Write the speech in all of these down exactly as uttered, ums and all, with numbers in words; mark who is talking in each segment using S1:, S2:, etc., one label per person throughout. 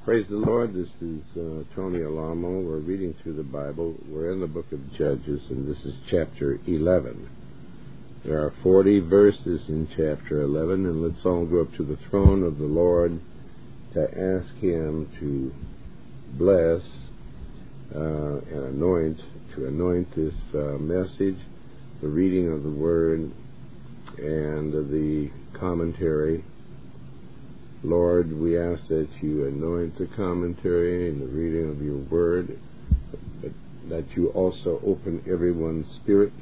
S1: Praise the Lord. This is uh, Tony Alamo. We're reading through the Bible. We're in the book of Judges, and this is chapter eleven. There are forty verses in chapter eleven, and let's all go up to the throne of the Lord to ask Him to bless uh, and anoint, to anoint this uh, message, the reading of the Word, and the commentary. Lord, we ask that you anoint the commentary and the reading of your word, but that you also open everyone's spirit,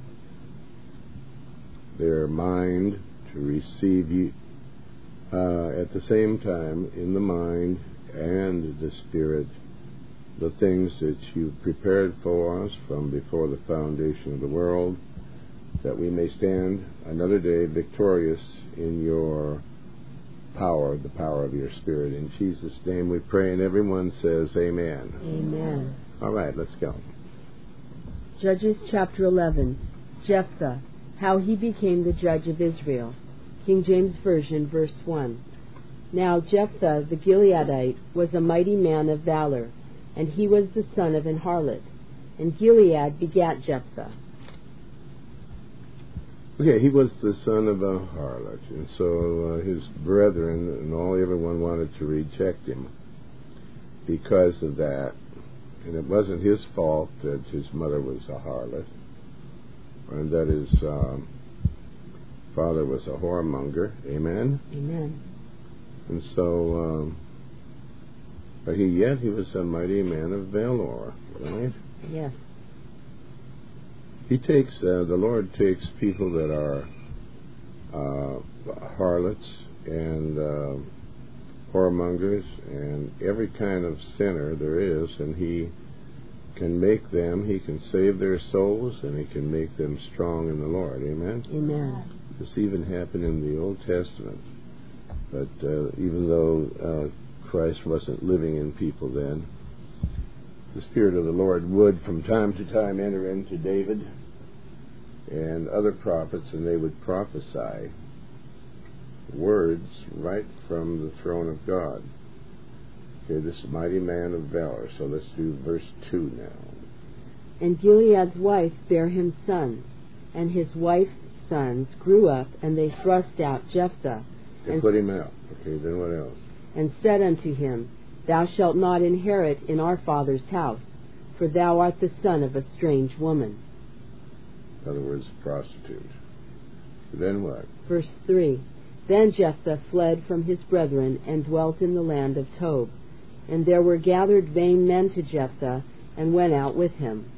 S1: their mind, to receive you uh, at the same time in the mind and the spirit the things that you prepared for us from before the foundation of the world, that we may stand another day victorious in your power, the power of your Spirit. In Jesus' name we pray, and everyone says amen.
S2: Amen.
S1: All right, let's go.
S2: Judges chapter eleven. Jephthah, how he became the judge of Israel. King James Version, verse one. Now Jephthah the Gileadite was a mighty man of valor, and he was the son of an harlot. And Gilead begat Jephthah.
S1: Okay, he was the son of a harlot, and so uh, his brethren and all everyone wanted to reject him because of that. And it wasn't his fault that his mother was a harlot, and that his um, father was a whoremonger. Amen?
S2: Amen.
S1: And so, um, but he yet he was a mighty man of valor, right?
S2: Yes.
S1: He takes, uh, the Lord takes people that are uh, harlots and uh, whoremongers and every kind of sinner there is, and He can make them, He can save their souls, and He can make them strong in the Lord. Amen?
S2: Amen.
S1: This even happened in the Old Testament. But uh, even though uh, Christ wasn't living in people then, the Spirit of the Lord would from time to time enter into David and other prophets, and they would prophesy words right from the throne of God. Okay, this mighty man of valor. So let's do verse two now.
S2: And Gilead's wife bare him sons, and his wife's sons grew up, and they thrust out Jephthah.
S1: They
S2: and
S1: put him out. Okay, then what else?
S2: And said unto him, Thou shalt not inherit in our father's house, for thou art the son of a strange woman.
S1: In other words, prostitute. Then what?
S2: Verse three. Then Jephthah fled from his brethren, and dwelt in the land of Tob. And there were gathered vain men to Jephthah, and went out with him.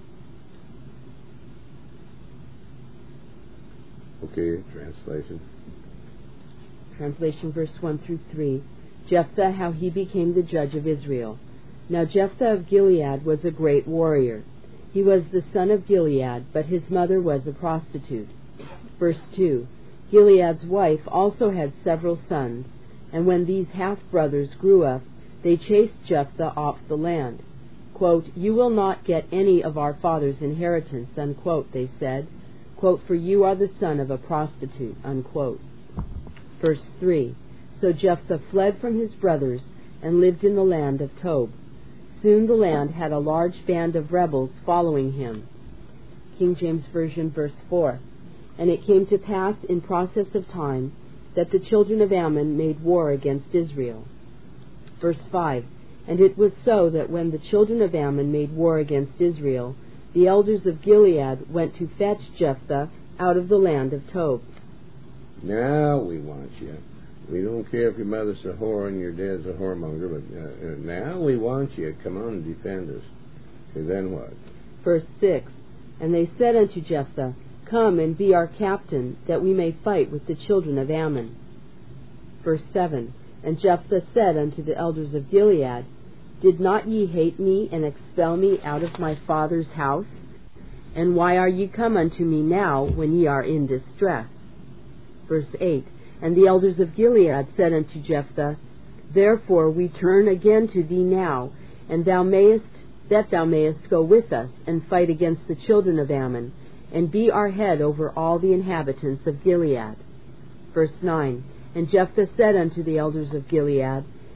S1: Okay, translation.
S2: Translation verse one through three. Jephthah, how he became the judge of Israel. Now Jephthah of Gilead was a great warrior. He was the son of Gilead, but his mother was a prostitute. Verse two. Gilead's wife also had several sons, and when these half-brothers grew up, they chased Jephthah off the land. Quote, You will not get any of our father's inheritance, unquote, they said. Quote, For you are the son of a prostitute, unquote. Verse three. So Jephthah fled from his brothers, and lived in the land of Tob. Soon the land had a large band of rebels following him. King James Version, verse four. And it came to pass in process of time that the children of Ammon made war against Israel. Verse five. And it was so that when the children of Ammon made war against Israel, the elders of Gilead went to fetch Jephthah out of the land of Tob.
S1: Now we want you. We don't care if your mother's a whore and your dad's a whoremonger, but uh, uh, now we want you. Come on and defend us. Okay, then what?
S2: Verse six. And they said unto Jephthah, Come and be our captain, that we may fight with the children of Ammon. Verse seven. And Jephthah said unto the elders of Gilead, Did not ye hate me, and expel me out of my father's house? And why are ye come unto me now, when ye are in distress? Verse eight. And the elders of Gilead said unto Jephthah, Therefore we turn again to thee now, and thou mayest, that thou mayest go with us, and fight against the children of Ammon, and be our head over all the inhabitants of Gilead. Verse nine. And Jephthah said unto the elders of Gilead,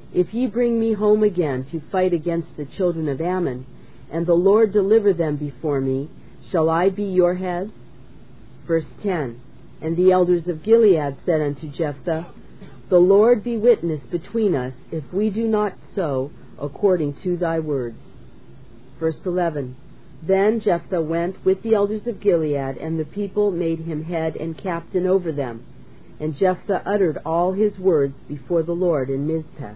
S2: If ye bring me home again to fight against the children of Ammon, and the Lord deliver them before me, shall I be your head? Verse ten. And the elders of Gilead said unto Jephthah, The Lord be witness between us, if we do not so according to thy words. Verse eleven. Then Jephthah went with the elders of Gilead, and the people made him head and captain over them. And Jephthah uttered all his words before the Lord in Mizpeh.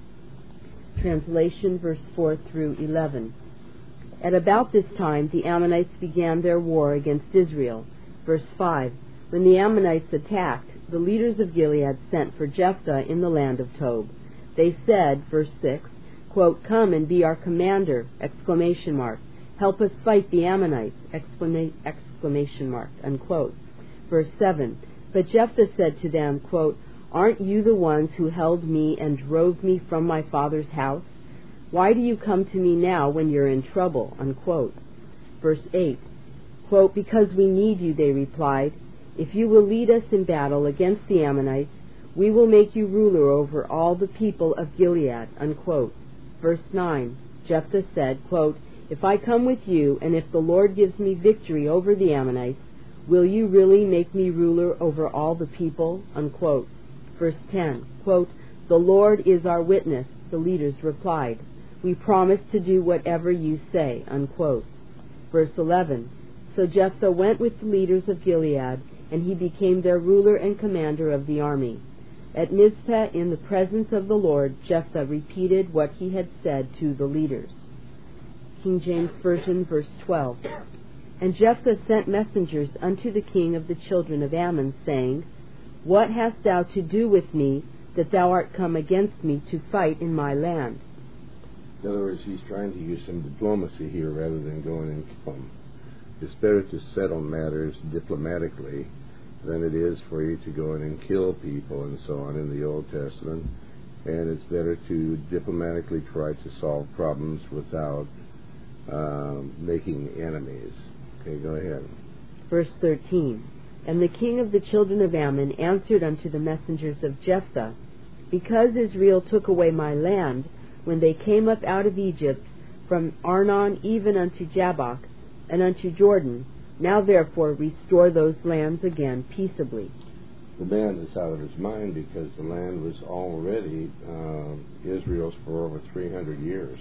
S2: Translation, verse four through eleven. At about this time the Ammonites began their war against Israel. Verse five. When the Ammonites attacked, the leaders of Gilead sent for Jephthah in the land of Tob. They said, verse six, quote, Come and be our commander, exclamation mark. Help us fight the Ammonites, exclama- exclamation mark, unquote. Verse seven. But Jephthah said to them, quote, Aren't you the ones who held me and drove me from my father's house? Why do you come to me now when you're in trouble? Unquote. Verse eight. Quote, Because we need you, they replied. If you will lead us in battle against the Ammonites, we will make you ruler over all the people of Gilead. Unquote. Verse nine. Jephthah said, quote, If I come with you, and if the Lord gives me victory over the Ammonites, will you really make me ruler over all the people? Unquote. Verse ten. Quote, The Lord is our witness, the leaders replied. We promise to do whatever you say. Unquote. Verse eleven. So Jephthah went with the leaders of Gilead, and he became their ruler and commander of the army. At Mizpeh, in the presence of the Lord, Jephthah repeated what he had said to the leaders. King James Version, verse twelve. And Jephthah sent messengers unto the king of the children of Ammon, saying, What hast thou to do with me, that thou art come against me to fight in my land?
S1: In other words, he's trying to use some diplomacy here rather than going and kill him. It's better to settle matters diplomatically than it is for you to go in and kill people and so on in the Old Testament. And it's better to diplomatically try to solve problems without um, making enemies. Okay, go ahead.
S2: Verse thirteen. And the king of the children of Ammon answered unto the messengers of Jephthah, Because Israel took away my land, when they came up out of Egypt, from Arnon even unto Jabbok, and unto Jordan, now therefore restore those lands again peaceably.
S1: The man is out of his mind because the land was already uh, Israel's for over three hundred years.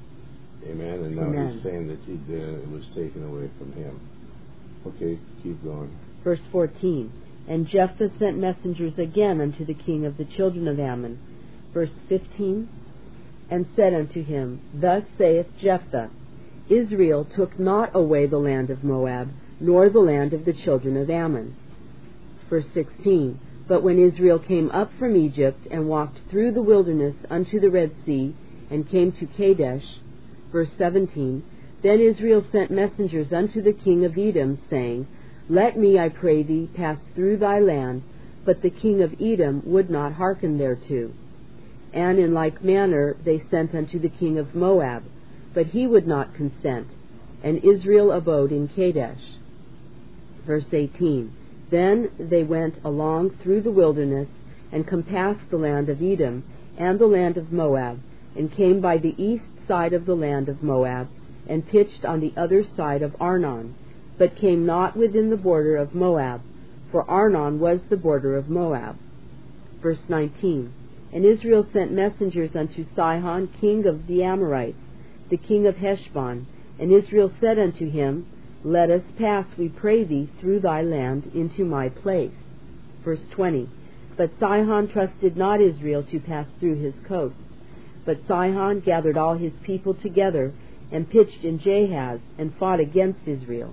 S1: Amen. And now
S2: Amen.
S1: He's saying that he'd, uh, it was taken away from him. Okay, keep going.
S2: Verse fourteen. And Jephthah sent messengers again unto the king of the children of Ammon. Verse fifteen. And said unto him, Thus saith Jephthah, Israel took not away the land of Moab, nor the land of the children of Ammon. Verse sixteen. But when Israel came up from Egypt, and walked through the wilderness unto the Red Sea, and came to Kadesh, verse seventeen, then Israel sent messengers unto the king of Edom, saying, Let me, I pray thee, pass through thy land. But the king of Edom would not hearken thereto. And in like manner they sent unto the king of Moab, but he would not consent, and Israel abode in Kadesh. Verse eighteen. Then they went along through the wilderness, and compassed the land of Edom, and the land of Moab, and came by the east side of the land of Moab, and pitched on the other side of Arnon, but came not within the border of Moab, for Arnon was the border of Moab. Verse nineteen. And Israel sent messengers unto Sihon, king of the Amorites, the king of Heshbon. And Israel said unto him, Let us pass, we pray thee, through thy land into my place. Verse twenty. But Sihon trusted not Israel to pass through his coast. But Sihon gathered all his people together, and pitched in Jahaz, and fought against Israel.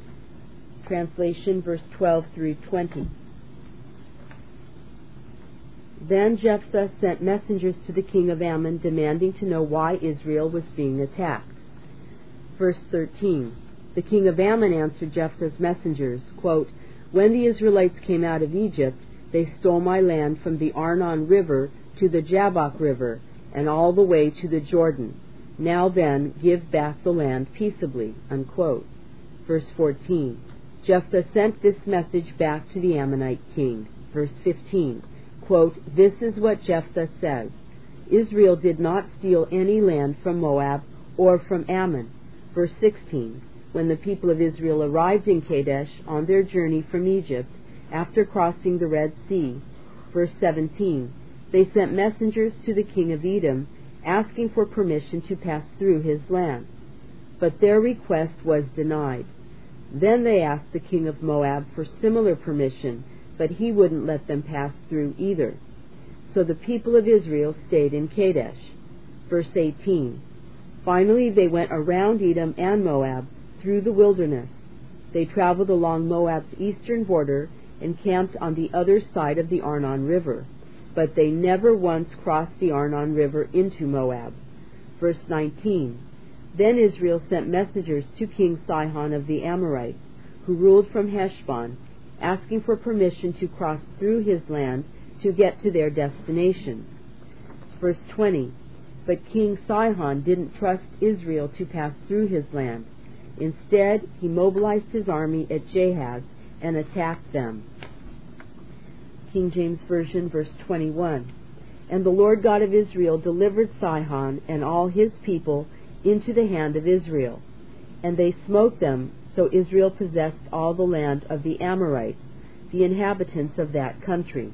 S2: Translation, verse twelve through twenty. Then Jephthah sent messengers to the king of Ammon, demanding to know why Israel was being attacked. Verse thirteen. The king of Ammon answered Jephthah's messengers, quote, When the Israelites came out of Egypt, they stole my land from the Arnon river to the Jabbok river, and all the way to the Jordan. Now then, give back the land peaceably. Unquote. Verse fourteen. Jephthah sent this message back to the Ammonite king. Verse fifteen. Quote, This is what Jephthah says, Israel did not steal any land from Moab or from Ammon. Verse sixteen, when the people of Israel arrived in Kadesh on their journey from Egypt after crossing the Red Sea. Verse seventeen, they sent messengers to the king of Edom, asking for permission to pass through his land. But their request was denied. Then they asked the king of Moab for similar permission, but he wouldn't let them pass through either. So the people of Israel stayed in Kadesh. Verse eighteen, finally they went around Edom and Moab through the wilderness. They traveled along Moab's eastern border and camped on the other side of the Arnon River, but they never once crossed the Arnon River into Moab. Verse nineteen, then Israel sent messengers to King Sihon of the Amorites, who ruled from Heshbon, asking for permission to cross through his land to get to their destination. Verse twenty, but King Sihon didn't trust Israel to pass through his land. Instead, he mobilized his army at Jahaz and attacked them. King James Version, verse twenty-one, and the Lord God of Israel delivered Sihon and all his people into the hand of Israel, and they smote them, so Israel possessed all the land of the Amorites, the inhabitants of that country.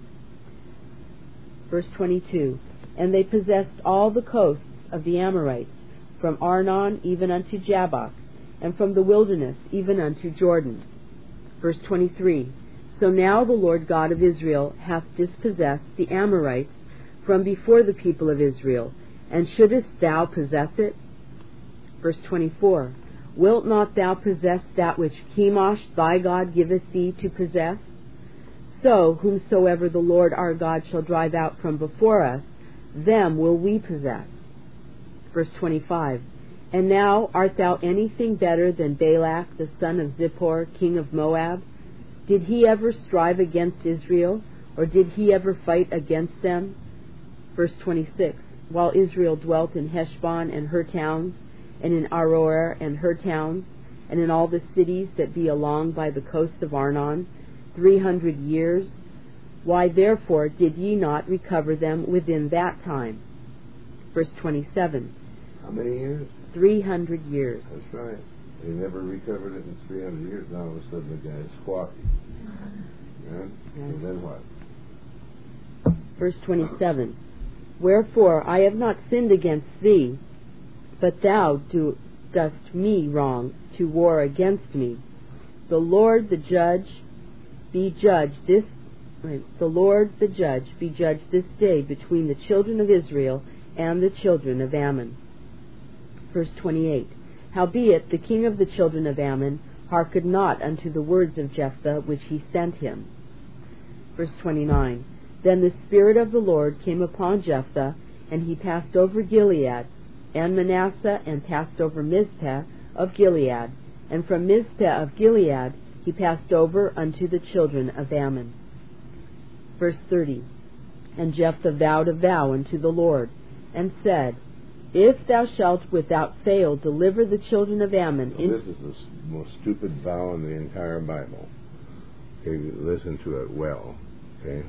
S2: Verse twenty-two, and they possessed all the coasts of the Amorites, from Arnon even unto Jabbok, and from the wilderness even unto Jordan. Verse twenty-three, so now the Lord God of Israel hath dispossessed the Amorites from before the people of Israel, and shouldest thou possess it? Verse twenty-four, wilt not thou possess that which Chemosh thy God giveth thee to possess? So whomsoever the Lord our God shall drive out from before us, them will we possess. Verse twenty-five, and now art thou anything better than Balak the son of Zippor, king of Moab? Did he ever strive against Israel, or did he ever fight against them? Verse twenty-six, while Israel dwelt in Heshbon and her towns, and in Aroer and her towns, and in all the cities that be along by the coast of Arnon, three hundred years, why therefore did ye not recover them within that time? Verse twenty-seven,
S1: how many years?
S2: Three hundred years.
S1: That's right. They never recovered it in three hundred years. Now all of a sudden the guy's squawky. Yeah? And then what?
S2: Verse twenty-seven, wherefore I have not sinned against thee, but thou do, dost me wrong to war against me. The Lord the judge be judge this right, the Lord the judge be judge this day between the children of Israel and the children of Ammon. Verse twenty-eight, howbeit the king of the children of Ammon hearkened not unto the words of Jephthah which he sent him. Verse twenty-nine, then the Spirit of the Lord came upon Jephthah, and he passed over Gilead, and Manasseh, and passed over Mizpeh of Gilead, and from Mizpeh of Gilead he passed over unto the children of Ammon. Verse thirty, and Jephthah vowed a vow unto the Lord, and said, if thou shalt without fail deliver the children of Ammon
S1: in... This is the most stupid vow in the entire Bible. Okay, listen to it well. Okay?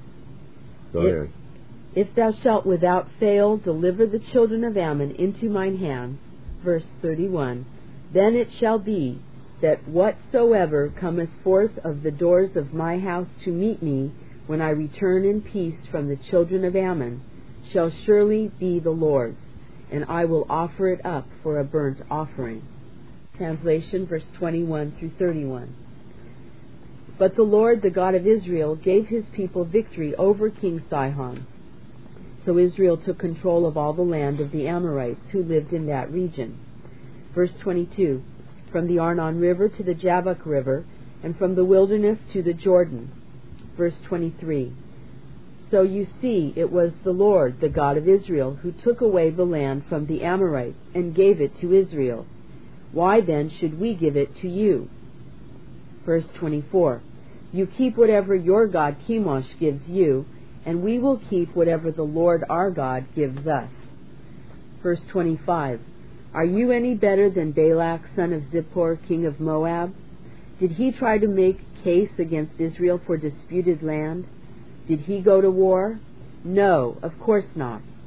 S1: Go
S2: if,
S1: ahead.
S2: If thou shalt without fail deliver the children of Ammon into mine hand, verse thirty-one, then it shall be that whatsoever cometh forth of the doors of my house to meet me when I return in peace from the children of Ammon shall surely be the Lord's, and I will offer it up for a burnt offering. Translation, verse twenty-one through thirty-one. But the Lord, the God of Israel, gave his people victory over King Sihon. So Israel took control of all the land of the Amorites who lived in that region. Verse twenty-two, from the Arnon River to the Jabbok River, and from the wilderness to the Jordan. Verse twenty-three, so you see it was the Lord, the God of Israel, who took away the land from the Amorites and gave it to Israel. Why then should we give it to you? Verse twenty-four, you keep whatever your God Chemosh gives you, and we will keep whatever the Lord our God gives us. Verse twenty-five, are you any better than Balak, son of Zippor, king of Moab? Did he try to make case against Israel for disputed land? Did he go to war? No, of course not.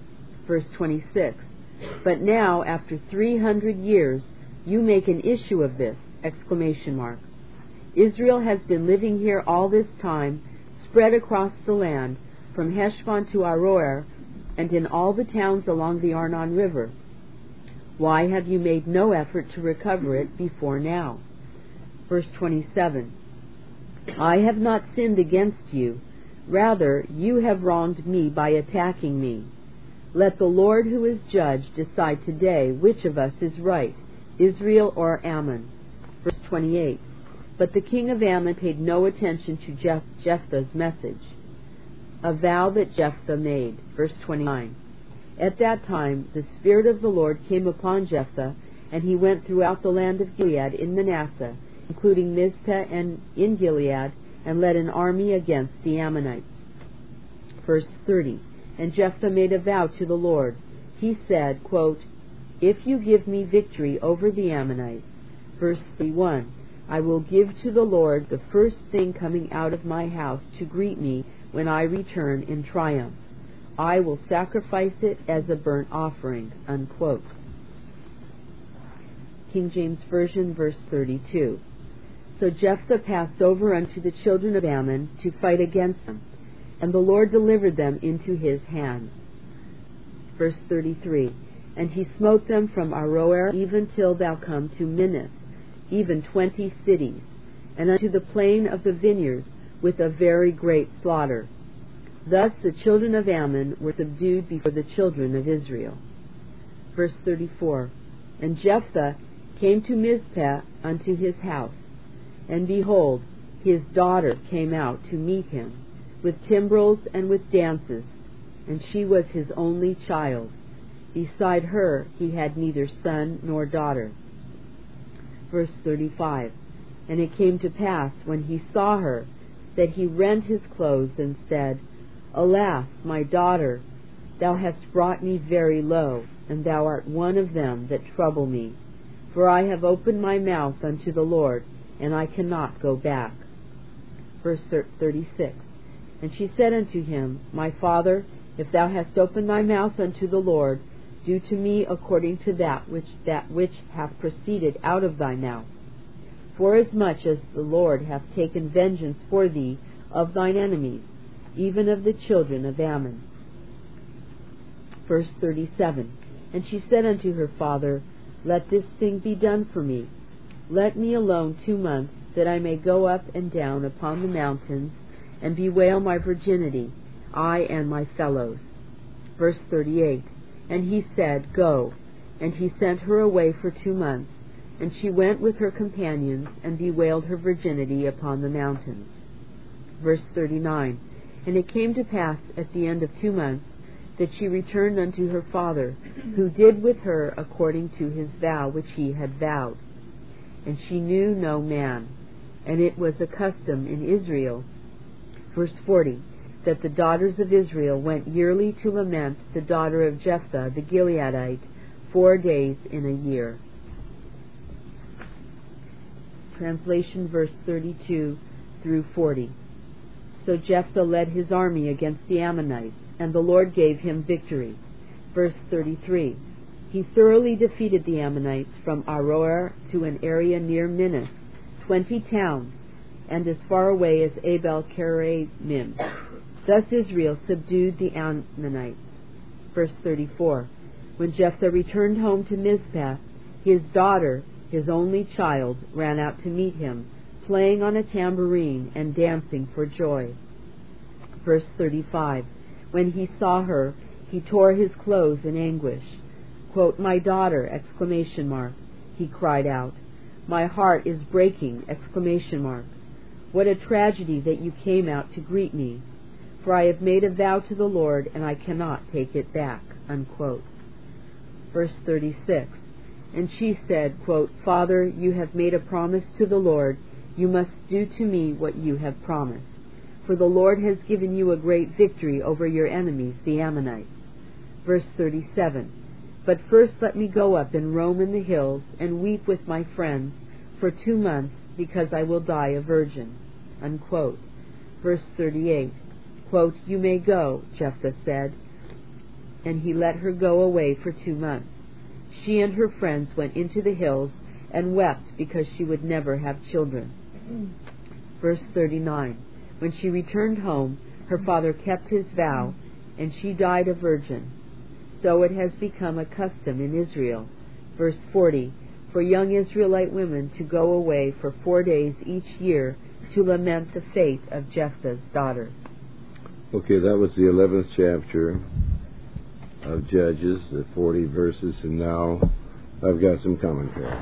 S2: Verse twenty-six. But now, after three hundred years, you make an issue of this! Exclamation mark. Israel has been living here all this time, spread across the land, from Heshbon to Aroer, and in all the towns along the Arnon River. Why have you made no effort to recover it before now? Verse twenty-seven. I have not sinned against you. Rather, you have wronged me by attacking me. Let the Lord who is judge decide today which of us is right, Israel or Ammon. Verse twenty-eight. But the king of Ammon paid no attention to Jeph- Jephthah's message. A vow that Jephthah made. Verse twenty-nine. At that time the Spirit of the Lord came upon Jephthah, and he went throughout the land of Gilead in Manasseh, including Mizpeh and in Gilead, and led an army against the Ammonites. Verse thirty. And Jephthah made a vow to the Lord. He said, quote, If you give me victory over the Ammonites, verse thirty-one, I will give to the Lord the first thing coming out of my house to greet me when I return in triumph. I will sacrifice it as a burnt offering. Unquote. King James Version, verse thirty-two. So Jephthah passed over unto the children of Ammon to fight against them, and the Lord delivered them into his hand. Verse thirty-three. And he smote them from Aroer even till thou come to Minnith, even twenty cities, and unto the plain of the vineyards with a very great slaughter. Thus the children of Ammon were subdued before the children of Israel. Verse thirty-four. And Jephthah came to Mizpeh unto his house, and behold, his daughter came out to meet him, with timbrels and with dances, and she was his only child. Beside her he had neither son nor daughter. Verse thirty-five. And it came to pass, when he saw her, that he rent his clothes, and said, Alas, my daughter, thou hast brought me very low, and thou art one of them that trouble me. For I have opened my mouth unto the Lord, and I cannot go back. Verse thirty-six. And she said unto him, My father, if thou hast opened thy mouth unto the Lord, do to me according to that which that which hath proceeded out of thy mouth. Forasmuch as the Lord hath taken vengeance for thee of thine enemies, even of the children of Ammon. Verse thirty-seven. And she said unto her father, Let this thing be done for me. Let me alone two months, that I may go up and down upon the mountains, and bewail my virginity, I and my fellows. Verse thirty-eight. And he said, Go. And he sent her away for two months, and she went with her companions, and bewailed her virginity upon the mountains. Verse thirty-nine. And it came to pass at the end of two months, that she returned unto her father, who did with her according to his vow which he had vowed. And she knew no man, and it was a custom in Israel. Verse forty. That the daughters of Israel went yearly to lament the daughter of Jephthah the Gileadite four days in a year. Translation, verse thirty-two through forty. So Jephthah led his army against the Ammonites, and the Lord gave him victory. Verse thirty-three. He thoroughly defeated the Ammonites from Aroer to an area near Minnith, twenty towns, and as far away as Abel-Keramim. Thus Israel subdued the Ammonites. Verse thirty-four. When Jephthah returned home to Mizpeh, his daughter, his only child, ran out to meet him, playing on a tambourine and dancing for joy. Verse thirty-five. When he saw her, he tore his clothes in anguish. Quote, My daughter! Exclamation mark. He cried out. My heart is breaking! Exclamation mark. What a tragedy that you came out to greet me! For I have made a vow to the Lord, and I cannot take it back. Unquote. Verse thirty-six. And she said, quote, Father, you have made a promise to the Lord. You must do to me what you have promised. For the Lord has given you a great victory over your enemies, the Ammonites. Verse thirty-seven. But first let me go up and roam in the hills, and weep with my friends for two months, because I will die a virgin. Unquote. Verse thirty-eight. Quote, You may go, Jephthah said. and he let her go away for two months. She and her friends went into the hills and wept because she would never have children. Verse thirty-nine. When she returned home, her father kept his vow, and she died a virgin. So it has become a custom in Israel. Verse forty. For young Israelite women to go away for four days each year to lament the fate of Jephthah's daughter.
S1: Okay, that was the eleventh chapter of Judges, the forty verses, and now I've got some commentary.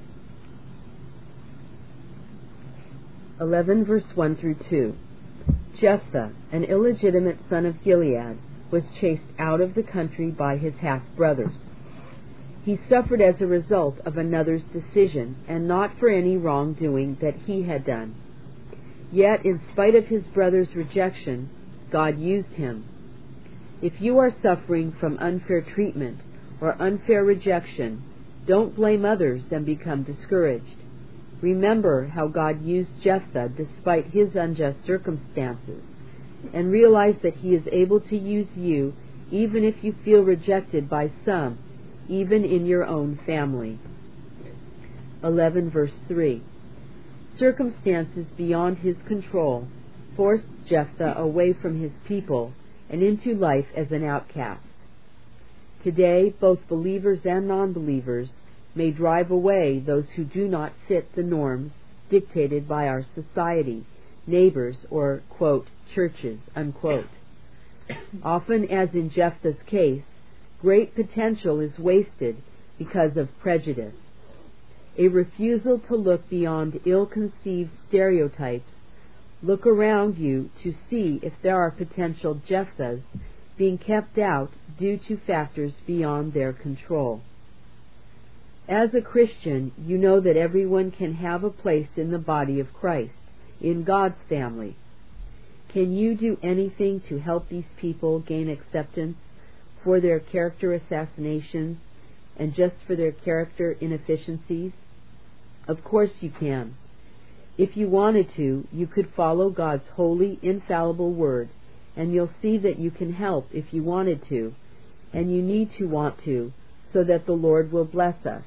S2: eleven verse one through two. Jephthah, an illegitimate son of Gilead, was chased out of the country by his half-brothers. He suffered as a result of another's decision, and not for any wrongdoing that he had done. Yet, in spite of his brother's rejection, God used him. If you are suffering from unfair treatment or unfair rejection, don't blame others and become discouraged. Remember how God used Jephthah despite his unjust circumstances, and realize that he is able to use you even if you feel rejected by some, even in your own family. eleven verse three. Circumstances beyond his control forced Jephthah away from his people and into life as an outcast. Today, both believers and non-believers may drive away those who do not fit the norms dictated by our society, neighbors, or, quote, churches, unquote. Often, as in Jephthah's case, great potential is wasted because of prejudice. A refusal to look beyond ill-conceived stereotypes. Look around you to see if there are potential Jephthahs being kept out due to factors beyond their control. As a Christian, you know that everyone can have a place in the body of Christ, in God's family. Can you do anything to help these people gain acceptance for their character assassinations and just for their character inefficiencies? Of course you can. If you wanted to, you could follow God's holy, infallible word, and you'll see that you can help if you wanted to, and you need to want to, so that the Lord will bless us.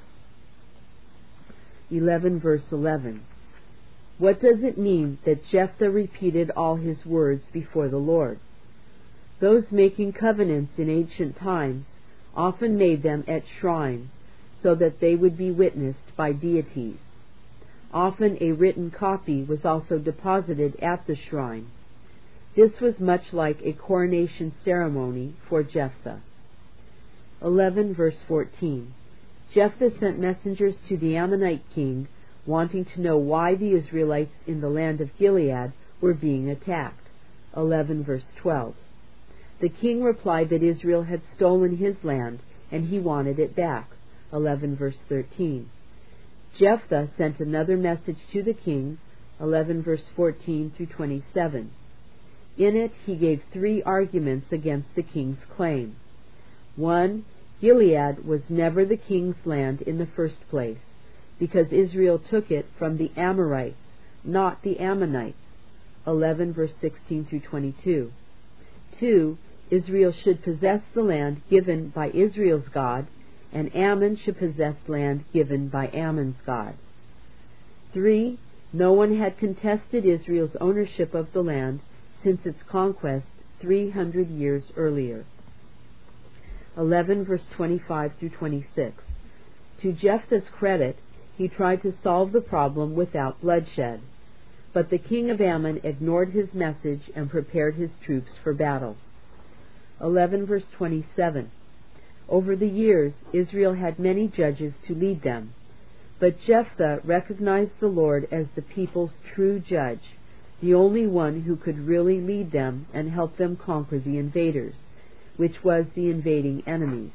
S2: eleven verse eleven. What does it mean that Jephthah repeated all his words before the Lord? Those making covenants in ancient times often made them at shrines so that they would be witnessed by deities. Often a written copy was also deposited at the shrine. This was much like a coronation ceremony for Jephthah. eleven verse fourteen. Jephthah sent messengers to the Ammonite king, wanting to know why the Israelites in the land of Gilead were being attacked. eleven verse twelve. The king replied that Israel had stolen his land, and he wanted it back. eleven verse thirteen. Jephthah sent another message to the king, eleven verse fourteen through twenty-seven. In it he gave three arguments against the king's claim. One, Gilead was never the king's land in the first place, because Israel took it from the Amorites, not the Ammonites. eleven verse sixteen through twenty-two. Two, Israel should possess the land given by Israel's God, and Ammon should possess land given by Ammon's God. Three, no one had contested Israel's ownership of the land since its conquest three hundred years earlier. eleven verse twenty-five through twenty-six. To Jephthah's credit, he tried to solve the problem without bloodshed, but the king of Ammon ignored his message and prepared his troops for battle. eleven verse twenty-seven. Over the years, Israel had many judges to lead them, but Jephthah recognized the Lord as the people's true judge, the only one who could really lead them and help them conquer the invaders, which was the invading enemies.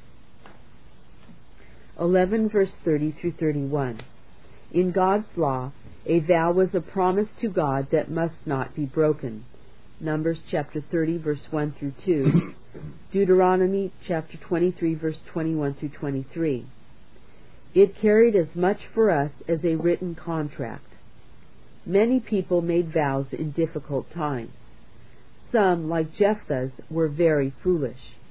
S2: eleven verse thirty through thirty-one. In God's law, a vow was a promise to God that must not be broken. Numbers chapter thirty verse one through two. Deuteronomy chapter twenty-three verse twenty-one through twenty-three. It carried as much for us as a written contract. Many people made vows in difficult times. Some, like Jephthah's, were very foolish.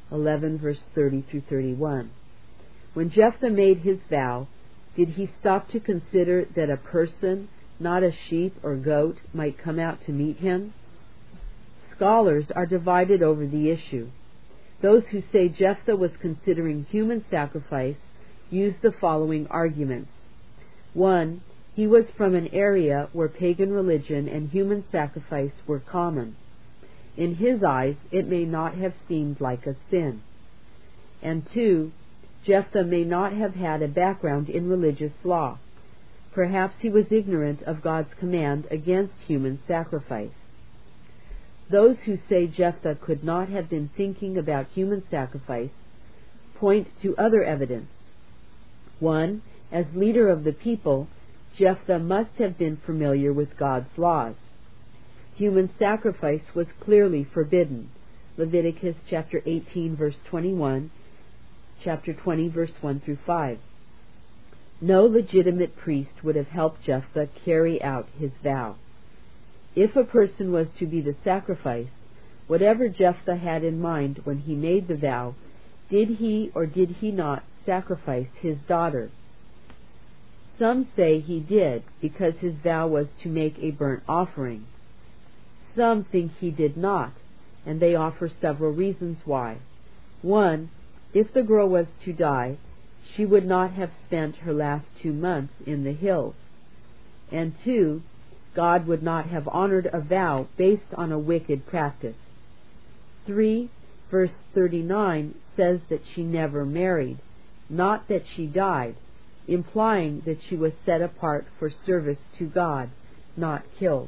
S2: eleven, verse thirty through thirty-one. When Jephthah made his vow, did he stop to consider that a person, not a sheep or goat, might come out to meet him? Scholars are divided over the issue. Those who say Jephthah was considering human sacrifice use the following arguments. One, he was from an area where pagan religion and human sacrifice were common. In his eyes, it may not have seemed like a sin. And two, Jephthah may not have had a background in religious law. Perhaps he was ignorant of God's command against human sacrifice. Those who say Jephthah could not have been thinking about human sacrifice point to other evidence. One, as leader of the people, Jephthah must have been familiar with God's laws. Human sacrifice was clearly forbidden. Leviticus chapter eighteen, verse twenty-one, chapter twenty, verse one through five. No legitimate priest would have helped Jephthah carry out his vow. If a person was to be the sacrifice, whatever Jephthah had in mind when he made the vow, did he or did he not sacrifice his daughter? Some say he did, because his vow was to make a burnt offering. Some think he did not, and they offer several reasons why. One, if the girl was to die, she would not have spent her last two months in the hills. And two, God would not have honored a vow based on a wicked practice. Three, verse thirty-nine says that she never married, not that she died, implying that she was set apart for service to God, not killed.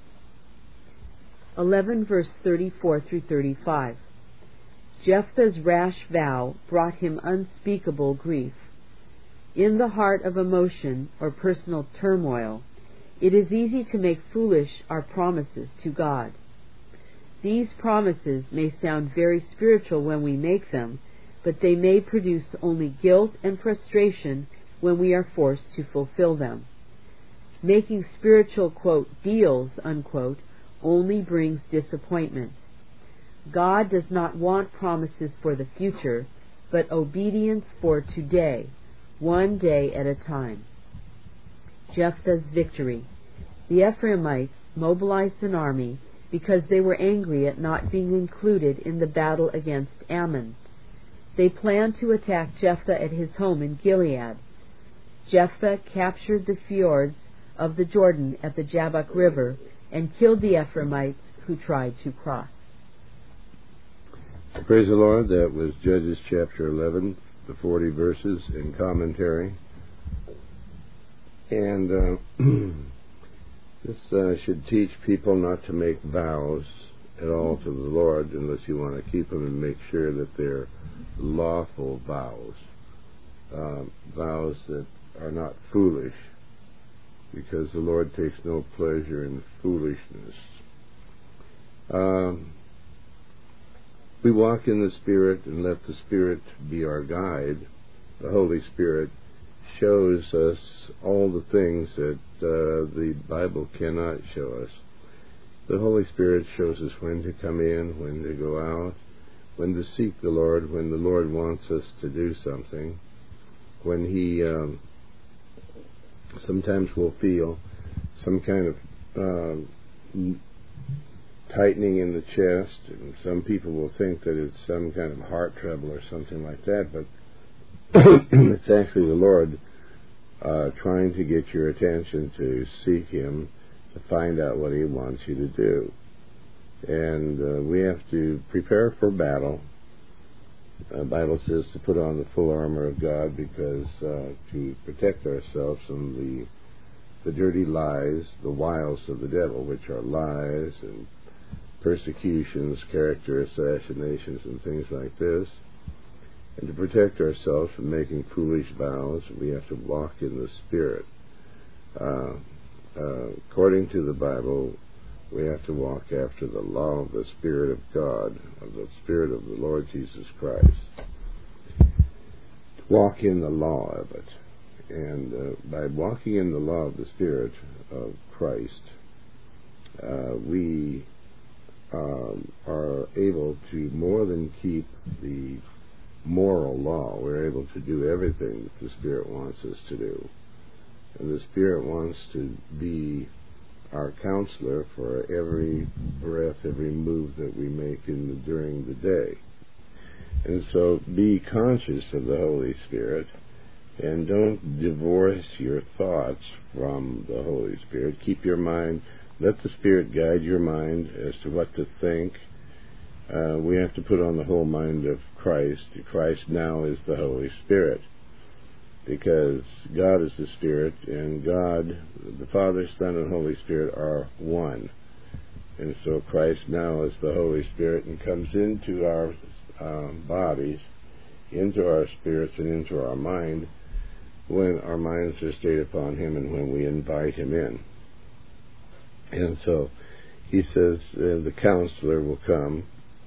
S2: eleven, verse thirty-four through thirty-five. Jephthah's rash vow brought him unspeakable grief. In the heart of emotion or personal turmoil, it is easy to make foolish our promises to God. These promises may sound very spiritual when we make them, but they may produce only guilt and frustration when we are forced to fulfill them. Making spiritual, quote, deals, unquote, only brings disappointment. God does not want promises for the future, but obedience for today, one day at a time. Jephthah's victory. The Ephraimites mobilized an army because they were angry at not being included in the battle against Ammon. They planned to attack Jephthah at his home in Gilead. Jephthah captured the fjords of the Jordan at the Jabbok River and killed the Ephraimites who tried to cross.
S1: Praise the Lord. That was Judges chapter eleven, the forty verses in commentary. And uh, this uh, should teach people not to make vows at all to the Lord unless you want to keep them and make sure that they're lawful vows. Uh, vows that are not foolish, because the Lord takes no pleasure in foolishness. Um, we walk in the Spirit and let the Spirit be our guide. The Holy Spirit shows us all the things that uh, the Bible cannot show us. The Holy Spirit shows us when to come in, when to go out, when to seek the Lord, when the Lord wants us to do something, when He um, sometimes we'll feel some kind of uh, tightening in the chest, and some people will think that it's some kind of heart trouble or something like that, but it's actually the Lord uh, trying to get your attention to seek Him, to find out what He wants you to do. And uh, we have to prepare for battle. The Bible says to put on the full armor of God, because uh, to protect ourselves from the the dirty lies, the wiles of the devil, which are lies and persecutions, character assassinations, and things like this. And to protect ourselves from making foolish vows, we have to walk in the Spirit. Uh, uh, according to the Bible, we have to walk after the law of the Spirit of God, of the Spirit of the Lord Jesus Christ. Walk in the law of it. And uh, by walking in the law of the Spirit of Christ, uh, we um, are able to more than keep the moral law. We're able to do everything that the Spirit wants us to do. And the Spirit wants to be our counselor for every breath, every move that we make in the, during the day. And so be conscious of the Holy Spirit, and don't divorce your thoughts from the Holy Spirit. Keep your mind, let the Spirit guide your mind as to what to think. Uh, we have to put on the whole mind of Christ. Christ now is the Holy Spirit, because God is the Spirit, and God, the Father, Son, and Holy Spirit are one. And so Christ now is the Holy Spirit and comes into our um, bodies, into our spirits, and into our mind when our minds are stayed upon Him and when we invite Him in. And so He says uh, the Counselor will come,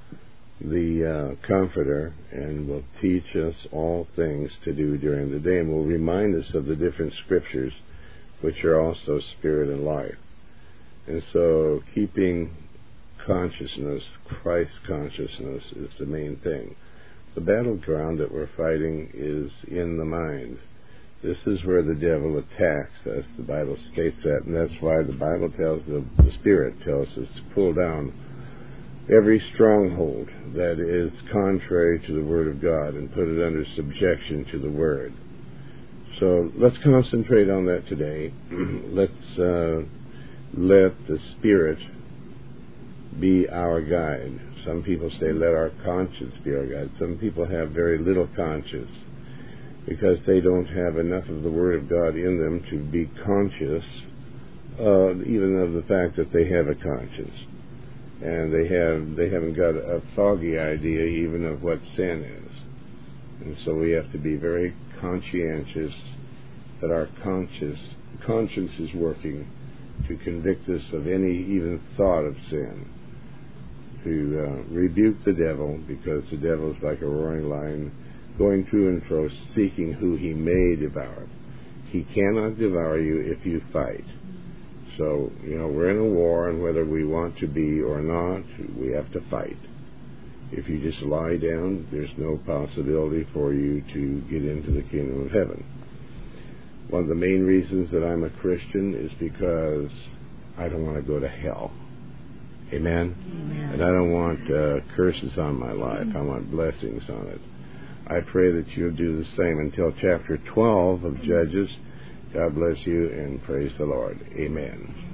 S1: the uh, Comforter, and will teach us all things to do during the day, and will remind us of the different Scriptures, which are also Spirit and life. And so keeping consciousness, Christ consciousness, is the main thing. The battleground that we're fighting is in the mind. This is where the devil attacks us. The Bible states that, and that's why the Bible tells, the, the Spirit tells us to pull down every stronghold that is contrary to the Word of God and put it under subjection to the Word. So let's concentrate on that today. Let's uh, let the Spirit be our guide. Some people say, let our conscience be our guide. Some people have very little conscience because they don't have enough of the Word of God in them to be conscious uh, even of the fact that they have a conscience. And they have they haven't got a foggy idea even of what sin is. And so we have to be very conscientious that our conscious conscience is working to convict us of any even thought of sin, to uh, rebuke the devil, because the devil is like a roaring lion going to and fro seeking who he may devour. He cannot devour you if you fight. So, you know, we're in a war, and whether we want to be or not, we have to fight. If you just lie down, there's no possibility for you to get into the kingdom of heaven. One of the main reasons that I'm a Christian is because I don't want to go to hell. Amen?
S2: Amen.
S1: And I don't want uh, curses on my life. I want blessings on it. I pray that you'll do the same until chapter twelve of Judges. God bless you, and praise the Lord. Amen.